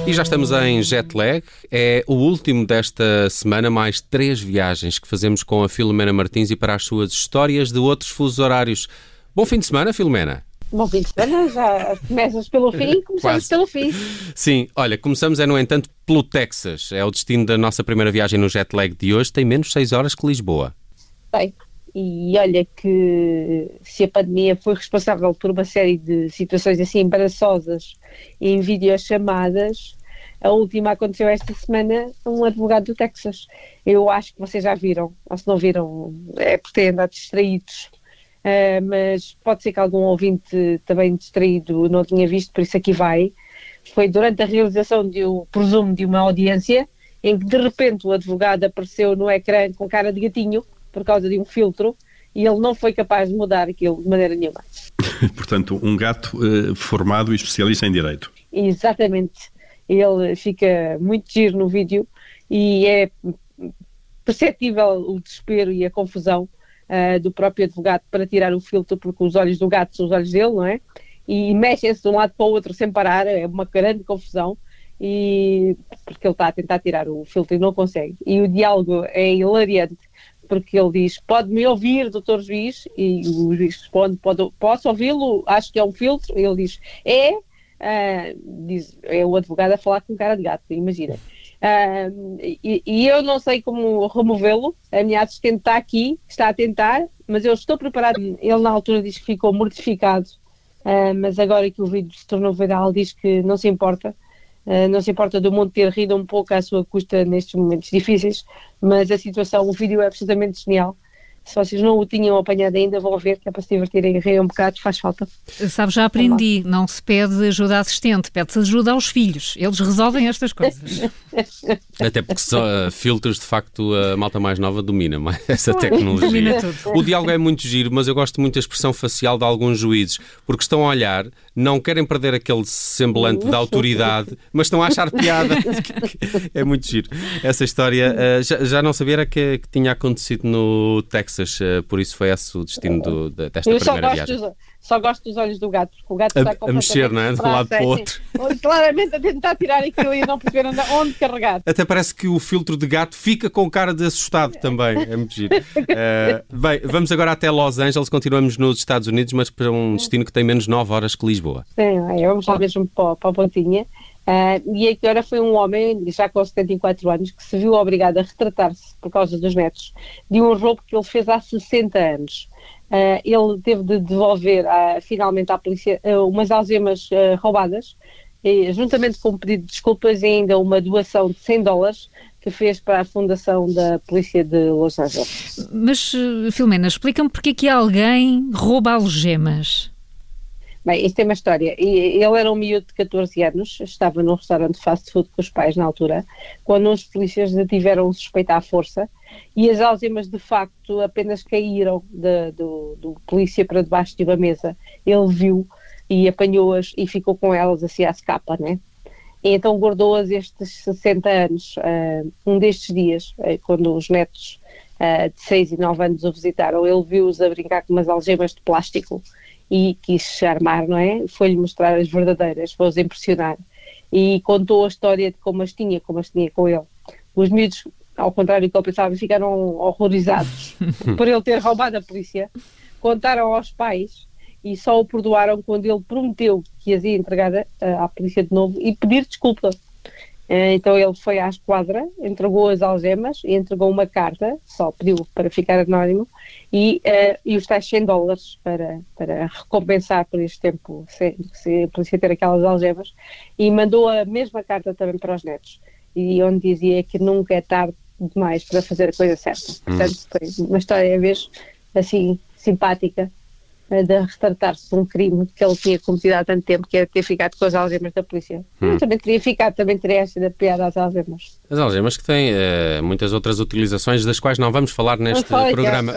E já estamos em jet lag. É o último desta semana, mais 3 viagens que fazemos com a Filomena Martins e para as suas histórias de outros fusos horários. Bom fim de semana, Filomena. Bom fim de semana, já começas pelo fim, começamos pelo fim. Sim, olha, começamos no entanto, pelo Texas. É o destino da nossa primeira viagem no jet lag de hoje. Tem menos 6 horas que Lisboa. Bem, e olha que se a pandemia foi responsável por uma série de situações assim embaraçosas em videochamadas, a última aconteceu esta semana um advogado do Texas. Eu acho que vocês já viram, ou se não viram, é por terem andado distraídos. Mas pode ser que algum ouvinte também distraído não tinha visto, por isso aqui vai. Foi durante a realização presumo, de uma audiência, em que de repente o advogado apareceu no ecrã com cara de gatinho, por causa de um filtro, e ele não foi capaz de mudar aquilo de maneira nenhuma. Portanto, um gato formado e especialista em direito. Exatamente. Ele fica muito giro no vídeo e é perceptível o desespero e a confusão do próprio advogado para tirar o filtro, porque os olhos do gato são os olhos dele, não é? E mexem-se de um lado para o outro sem parar, é uma grande confusão, e porque ele está a tentar tirar o filtro e não consegue. E o diálogo é hilariante, porque ele diz: pode-me ouvir, doutor juiz? E o juiz responde: posso ouvi-lo? Acho que é um filtro. E ele diz: diz, é o advogado a falar com cara de gato, imagina. E eu não sei como removê-lo. A minha assistente está aqui, está a tentar, mas eu estou preparado. Ele na altura diz que ficou mortificado, mas agora que o vídeo se tornou viral diz que não se importa. Não se importa do mundo ter rido um pouco à sua custa nestes momentos difíceis, mas a situação, o vídeo é absolutamente genial. Se vocês não o tinham apanhado ainda, vão ver, que é para se divertirem e rirem um bocado, faz falta. Sabe, já aprendi, não se pede ajuda à assistente, pede-se ajuda aos filhos. Eles resolvem estas coisas. Até porque só filtros, de facto, a malta mais nova domina essa tecnologia. Domina tudo. O diálogo é muito giro, mas eu gosto muito da expressão facial de alguns juízes, porque estão a olhar, não querem perder aquele semblante de autoridade, mas estão a achar piada. É muito giro. Essa história, já não sabia era que tinha acontecido no Texas. Por isso foi esse o destino desta primeira viagem. Só gosto dos olhos do gato, porque o gato está a mexer, não é? De um lado para o outro. Claramente a tentar tirar aquilo e não perceber onde carregar. Até parece que o filtro de gato fica com cara de assustado também. É muito giro. Bem, vamos agora até Los Angeles. Continuamos nos Estados Unidos, mas para um destino que tem menos 9 horas que Lisboa. Sim, vamos lá mesmo para a pontinha. E aqui agora foi um homem, já com 74 anos, que se viu obrigado a retratar-se por causa dos netos de um roubo que ele fez há 60 anos. Ele teve de devolver finalmente à polícia umas algemas roubadas, juntamente com um pedido de desculpas e ainda uma doação de $100 que fez para a fundação da polícia de Los Angeles. Mas, Filomena, explica-me porque é que alguém rouba algemas. Bem, isto é uma história. Ele era um miúdo de 14 anos, estava num restaurante de fast food com os pais na altura, quando os polícias detiveram um suspeito à força e as algemas de facto apenas caíram do polícia para debaixo de uma mesa. Ele viu e apanhou-as e ficou com elas assim à escapa, né? E então guardou-as estes 60 anos. Um destes dias, quando os netos de 6 e 9 anos o visitaram, ele viu-os a brincar com umas algemas de plástico e quis se armar, não é? Foi-lhe mostrar as verdadeiras, foi-os impressionar e contou a história de como as tinha com ele. Os miúdos, ao contrário do que ele pensava, ficaram horrorizados por ele ter roubado a polícia, contaram aos pais e só o perdoaram quando ele prometeu que as ia entregar à polícia de novo e pedir desculpa. Então ele foi à esquadra, entregou as algemas e entregou uma carta, só pediu para ficar anónimo, e os tais $100 para recompensar por este tempo se a polícia ter aquelas algemas, e mandou a mesma carta também para os netos, e onde dizia que nunca é tarde demais para fazer a coisa certa. Portanto, foi uma história, às vezes, assim, simpática, de retratar-se de um crime que ele tinha cometido há tanto tempo, que era ter ficado com as algemas da polícia. Também teria sido a piada às algemas. As algemas que têm muitas outras utilizações, das quais não vamos falar neste programa.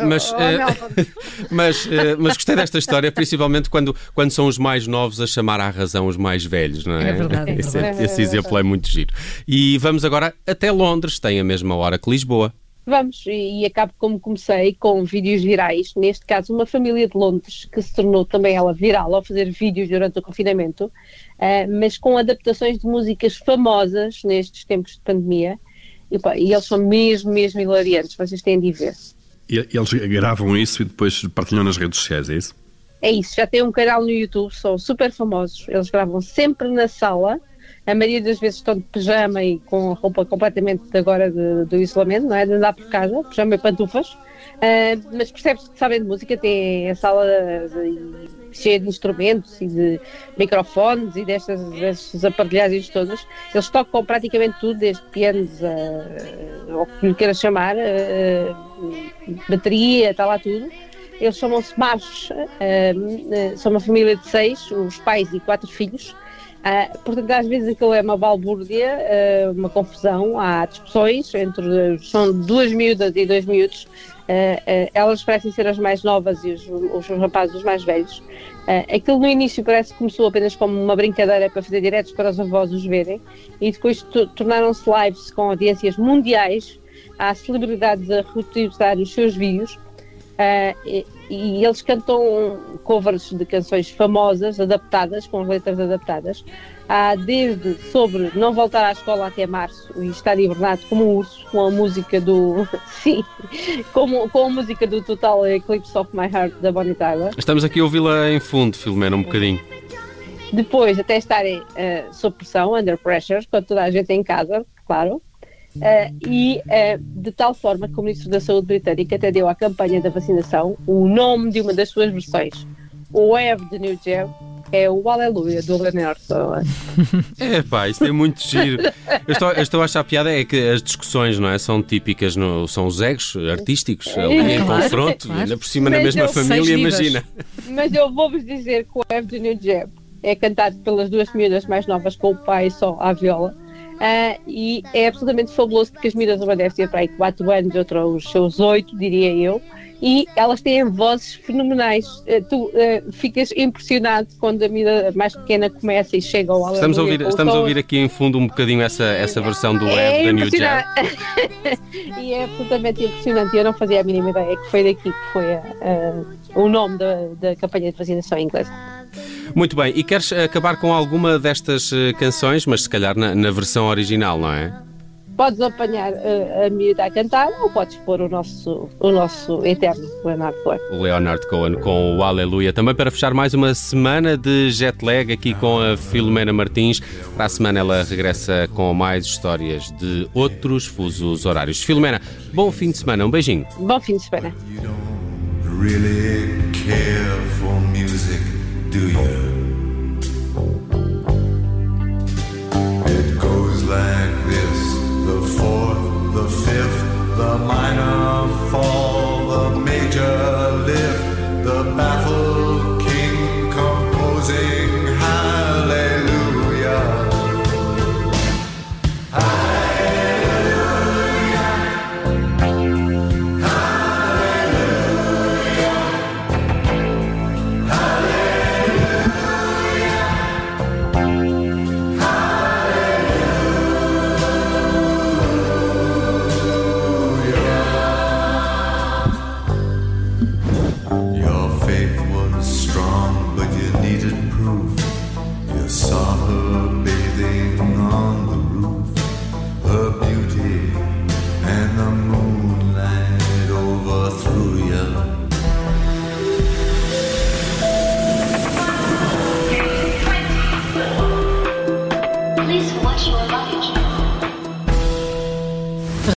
Mas gostei desta história, principalmente quando são os mais novos a chamar à razão os mais velhos, não é? É verdade. Esse exemplo é muito giro. E vamos agora até Londres, tem a mesma hora que Lisboa. Vamos, e acabo como comecei, com vídeos virais, neste caso uma família de Londres, que se tornou também ela viral ao fazer vídeos durante o confinamento, mas com adaptações de músicas famosas nestes tempos de pandemia, e eles são mesmo hilariantes, vocês têm de ir ver. E eles gravam isso e depois partilham nas redes sociais, é isso? É isso, já tem um canal no YouTube, são super famosos, eles gravam sempre na sala. A maioria das vezes estão de pijama e com a roupa completamente agora do isolamento, não é? De andar por casa, pijama e pantufas. Mas percebe-se que sabem de música, tem a sala cheia de instrumentos e de microfones e destas aparelhagens todas. Eles tocam praticamente tudo, desde pianos ao que lhe queira chamar, bateria, está lá tudo. Eles chamam-se Marchos, são uma família de 6, os pais e 4 filhos. Portanto, às vezes aquilo é uma balbúrdia, uma confusão, há discussões são 2 miúdas e 2 miúdos, elas parecem ser as mais novas e os rapazes os mais velhos. Aquilo no início parece que começou apenas como uma brincadeira para fazer diretos para os avós os verem, e depois tornaram-se lives com audiências mundiais, há celebridades a reutilizar os seus vídeos. E eles cantam covers de canções famosas, adaptadas, com as letras adaptadas, desde sobre não voltar à escola até março e estar hibernado como um urso, com a música do sim, com a música do Total Eclipse of My Heart da Bonnie Tyler. Estamos aqui a ouvi-la em fundo, Filomena, um bocadinho. Depois até estarem sob pressão, under pressure, quando toda a gente é em casa, claro. De tal forma que o Ministro da Saúde britânico até deu à campanha da vacinação o nome de uma das suas versões. O Wave de New Jab é o Aleluia do Leonardo. Isto é muito giro. Eu estou a achar a piada é que as discussões, não é, são típicas, são os egos artísticos ali em confronto, claro. Ainda por cima na mesma família, imagina. Mas eu vou-vos dizer que o Wave de New Jab é cantado pelas 2 miúdas mais novas com o pai só à viola. E é absolutamente fabuloso, porque as miúdas, uma deve ter para aí 4 anos, outra os seus 8, diria eu, e elas têm vozes fenomenais. Tu ficas impressionado quando a miúda mais pequena começa e chega ao Aleluia. Estamos a ouvir aqui em fundo um bocadinho essa versão do Wave da New Jab. E é absolutamente impressionante. Eu não fazia a mínima ideia que foi daqui que foi o nome da campanha de vacinação inglesa. Muito bem, e queres acabar com alguma destas canções, mas se calhar na versão original, não é? Podes apanhar a miúda a cantar ou podes pôr o nosso eterno Leonard Cohen. O Leonard Cohen com o Aleluia. Também para fechar mais uma semana de jet lag aqui com a Filomena Martins. Para a semana ela regressa com mais histórias de outros fusos horários. Filomena, bom fim de semana, um beijinho. Bom fim de semana. Do you? It goes like this: the 4th, the 5th, the minor fall, the major lift, the baffled king composing hallelujah. Please watch your luggage.